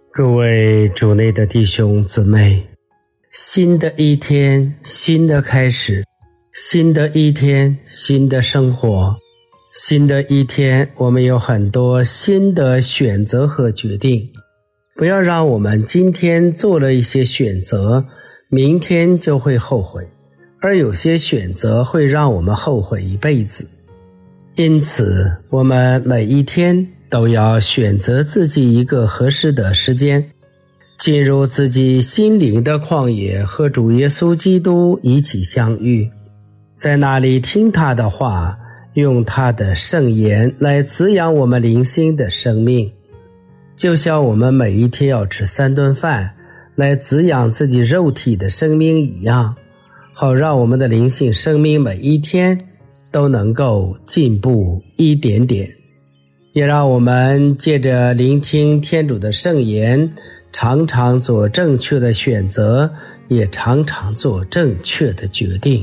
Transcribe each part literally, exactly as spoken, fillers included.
各位主内的弟兄姊妹，新的一天，新的开始，新的一天，新的生活，新的一天，我们有很多新的选择和决定。不要让我们今天做了一些选择，明天就会后悔，而有些选择会让我们后悔一辈子。因此，我们每一天都要选择自己一个合适的时间，进入自己心灵的旷野，和主耶稣基督一起相遇，在那里听他的话，用他的圣言来滋养我们灵性的生命。就像我们每一天要吃三顿饭来滋养自己肉体的生命一样，好让我们的灵性生命每一天都能够进步一点点。也让我们借着聆听天主的圣言，常常做正确的选择，也常常做正确的决定。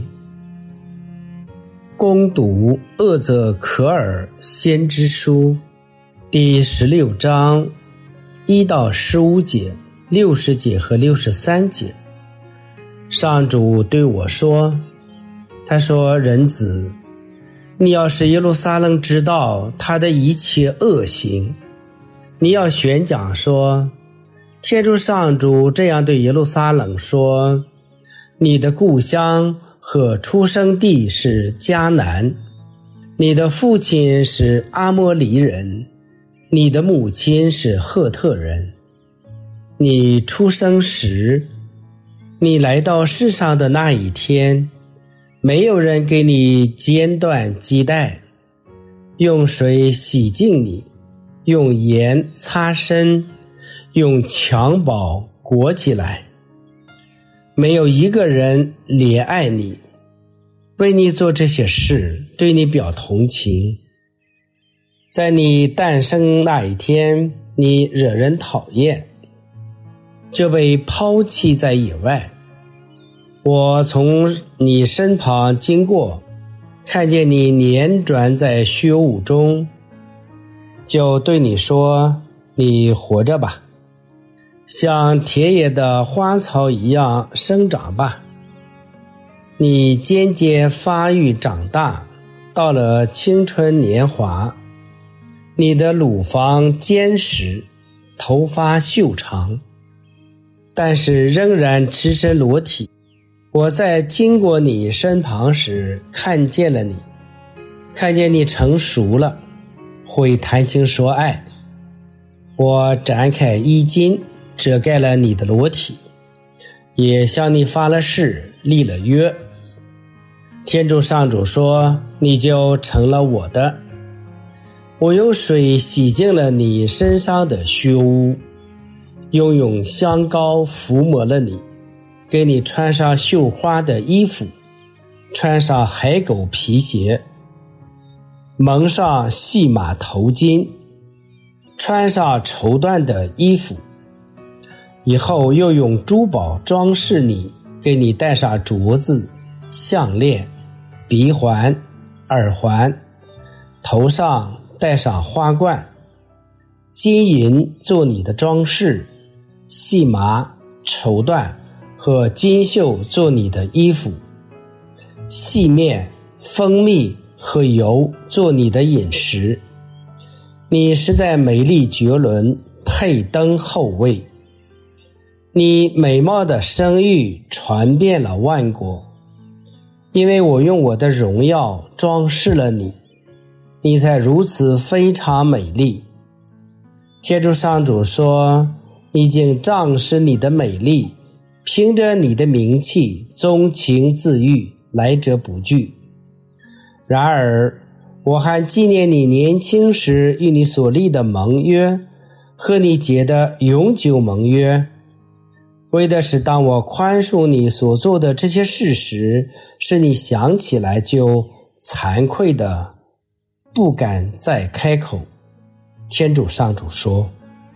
恭读厄则可尔先知书第十六章一到十五节、六十节和六十三节。上主对我说，他说，人子，你要使耶路撒冷知道他的一切恶行，你要宣讲说，天主上主这样对耶路撒冷说，你的故乡和出生地是迦南，你的父亲是阿摩利人，你的母亲是赫特人。你出生时，你来到世上的那一天，没有人给你剪断系带，用水洗净你，用盐擦身，用襁褓裹起来。没有一个人怜爱你，为你做这些事，对你表同情。在你诞生那一天，你惹人讨厌，就被抛弃在野外。我从你身旁经过，看见你辗转在血雾中，就对你说，你活着吧，像田野的花草一样生长吧。你渐渐发育长大，到了青春年华，你的乳房坚实，头发秀长，但是仍然赤身裸体。我在经过你身旁时看见了你，看见你成熟了，会谈情说爱。我展开衣襟，遮盖了你的裸体，也向你发了誓，立了约。天主上主说，你就成了我的。我用水洗净了你身上的血污，又用香膏涂抹了你，给你穿上绣花的衣服，穿上海狗皮鞋，蒙上细马头巾，穿上绸缎的衣服。以后又用珠宝装饰你，给你戴上镯子、项链、鼻环、耳环，头上戴上花冠，金银做你的装饰，细麻、绸缎和金绣做你的衣服，细面、蜂蜜和油做你的饮食。你实在美丽绝伦，配登后位。你美貌的声誉传遍了万国，因为我用我的荣耀装饰了你，你才如此非常美丽。天主上主说，你竟仗势你的美丽，凭着你的名气纵情自欲，来者不拒。然而我还纪念你年轻时与你所立的盟约，和你结的永久盟约，为的是当我宽恕你所做的这些事时，使你想起来就惭愧的不敢再开口。天主上主说。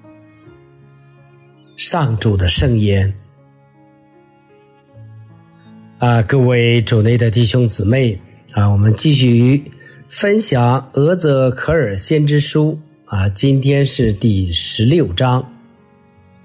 上主的圣言。啊，各位主内的弟兄姊妹啊，我们继续分享厄则可尔先知书啊，今天是第十六章。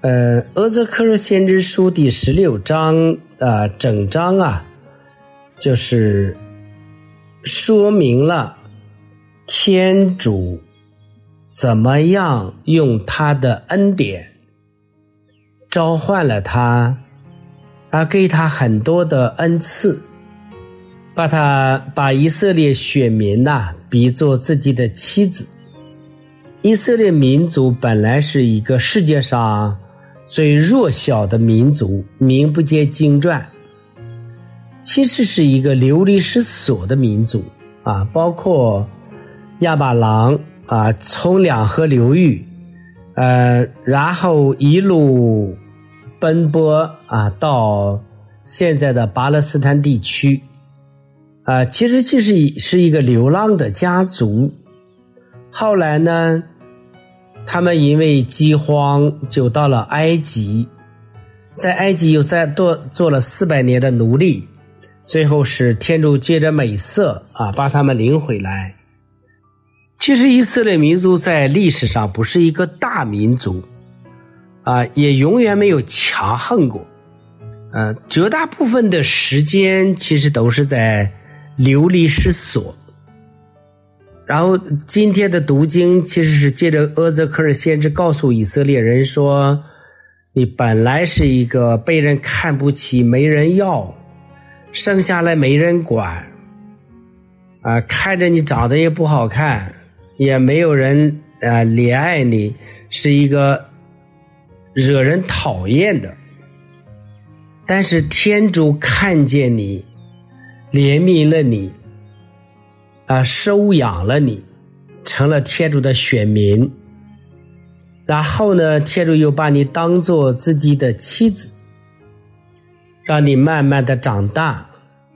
呃，阿泽克尔先知书第十六章啊、呃，整章啊，就是说明了天主怎么样用他的恩典召唤了他，啊，给他很多的恩赐，把他把以色列选民呐、啊、比作自己的妻子。以色列民族本来是一个世界上最弱小的民族，名不见经传，其实是一个流离失所的民族啊，包括亚巴郎啊，从两河流域，呃，然后一路奔波啊，到现在的巴勒斯坦地区，啊，其实就是是一个流浪的家族。后来呢，他们因为饥荒就到了埃及，在埃及又再多做了四百年的奴隶，最后是天主借着美色啊，把他们领回来。其实以色列民族在历史上不是一个大民族啊，也永远没有强横过，呃，绝大部分的时间其实都是在流离失所。然后今天的读经其实是借着阿泽克尔先知告诉以色列人说，你本来是一个被人看不起，没人要，生下来没人管，啊，看着你长得也不好看，也没有人啊怜爱你，是一个惹人讨厌的。但是天主看见你，怜悯了你，啊，收养了你，成了天主的选民。然后呢，天主又把你当作自己的妻子，让你慢慢的长大，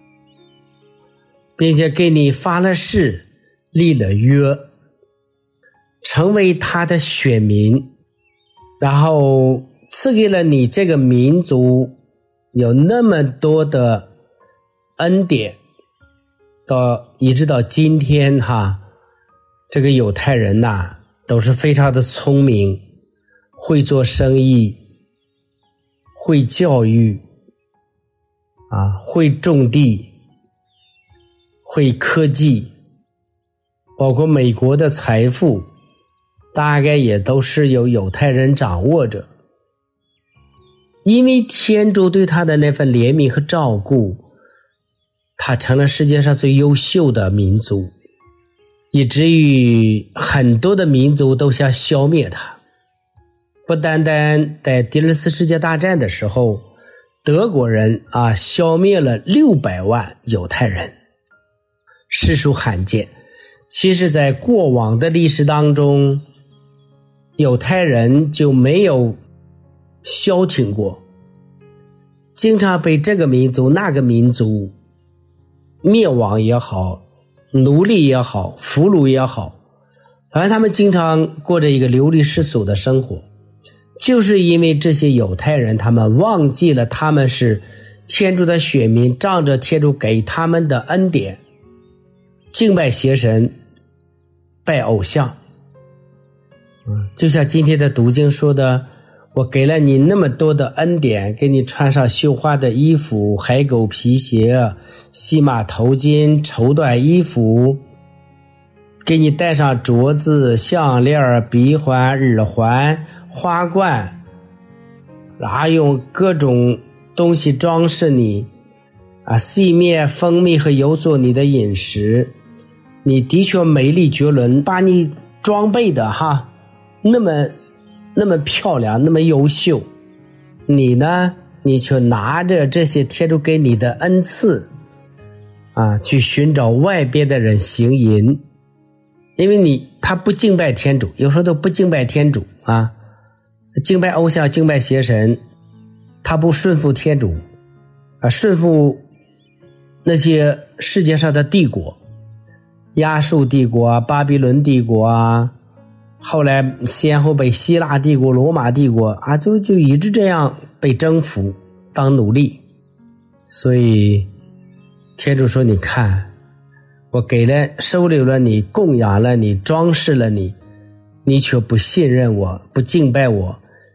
并且给你发了誓，立了约，成为他的选民，然后赐给了你这个民族有那么多的恩典，到一直到今天哈，这个犹太人呐、啊、都是非常的聪明，会做生意，会教育啊，会种地，会科技，包括美国的财富大概也都是由犹太人掌握着。因为天主对他的那份怜悯和照顾，他成了世界上最优秀的民族，以至于很多的民族都想消灭他。不单单在第二次世界大战的时候，德国人啊消灭了六百万犹太人，实属罕见。其实在过往的历史当中，犹太人就没有消停过，经常被这个民族那个民族灭亡也好，奴隶也好，俘虏也好，反正他们经常过着一个流离失所的生活，就是因为这些犹太人他们忘记了他们是天主的选民，仗着天主给他们的恩典，敬拜邪神，拜偶像。就像今天的读经说的，我给了你那么多的恩典，给你穿上绣花的衣服，海狗皮鞋，细马头巾，绸缎衣服，给你戴上镯子，项链，鼻环，耳环，花冠，然后用各种东西装饰你啊，细面，蜂蜜和油做你的饮食，你的确美丽绝伦，把你装备的哈那么那么漂亮，那么优秀，你呢，你却拿着这些天主给你的恩赐啊，去寻找外边的人行淫。因为你他不敬拜天主，有时候都不敬拜天主啊，敬拜偶像，敬拜邪神，他不顺服天主啊，顺服那些世界上的帝国，亚述帝国啊，巴比伦帝国啊，后来先后被希腊帝国、罗马帝国啊，就就一直这样被征服当奴隶。所以天主说，你看我给了收留了你，供养了你，装饰了你，你却不信任我，不敬拜我，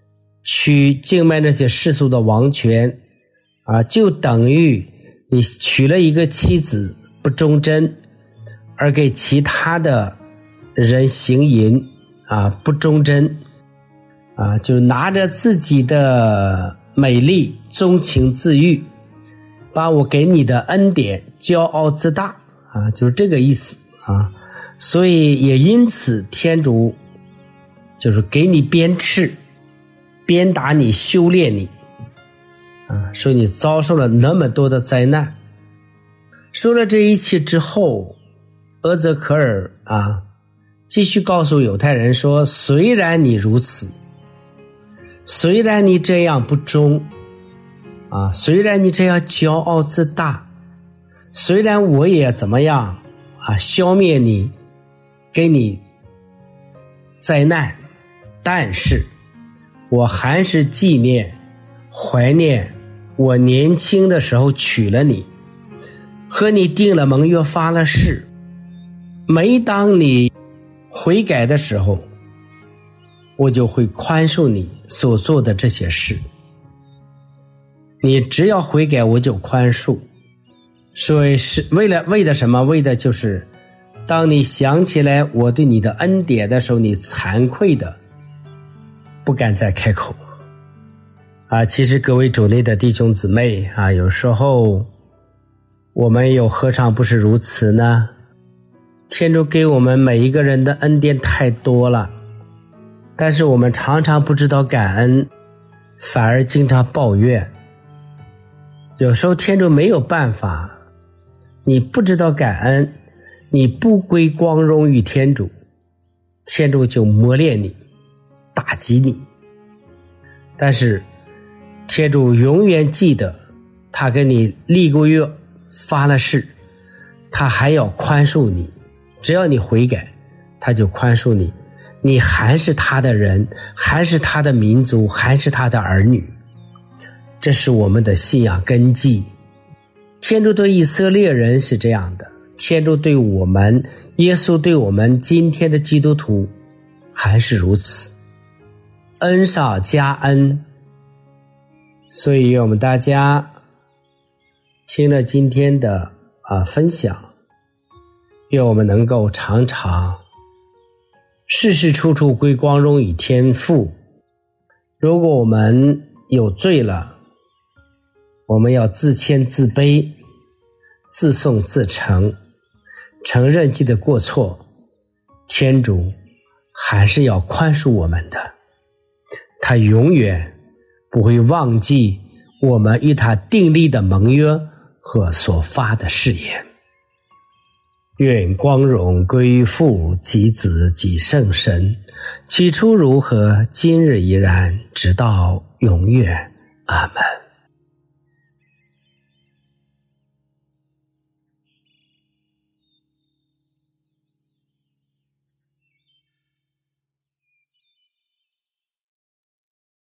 去敬拜那些世俗的王权啊，就等于你娶了一个妻子不忠贞，而给其他的人行淫啊，不忠贞啊，就拿着自己的美丽纵情自欲，把我给你的恩典骄傲自大啊，就是这个意思啊。所以也因此天主就是给你鞭笞，鞭打你，修炼你啊，所以你遭受了那么多的灾难。说了这一切之后，阿泽可尔啊继续告诉犹太人说，虽然你如此，虽然你这样不忠啊，虽然你这样骄傲自大，虽然我也怎么样啊消灭你，给你灾难，但是我还是纪念怀念我年轻的时候娶了你，和你定了盟约，发了誓，每当你悔改的时候，我就会宽恕你所做的这些事。你只要悔改，我就宽恕。所以是为了为的什么？为的就是当你想起来我对你的恩典的时候，你惭愧的不敢再开口啊。其实各位主内的弟兄姊妹啊，有时候我们又何尝不是如此呢？天主给我们每一个人的恩典太多了，但是我们常常不知道感恩，反而经常抱怨。有时候天主没有办法，你不知道感恩，你不归光荣于天主，天主就磨练你，打击你。但是天主永远记得，他跟你立过约，发了誓，他还要宽恕你，只要你悔改，他就宽恕你，你还是他的人，还是他的民族，还是他的儿女。这是我们的信仰根基。天主对以色列人是这样的，天主对我们，耶稣对我们今天的基督徒还是如此，恩上加恩。所以愿我们大家听了今天的啊分享，愿我们能够常常事事处处归光荣于天父。如果我们有罪了，我们要自谦自卑，自颂自诚，承认自己的过错，天主还是要宽恕我们的，他永远不会忘记我们与他订立的盟约和所发的誓言。愿光荣归于父及子及圣神，起初如何，今日依然，直到永远。阿们。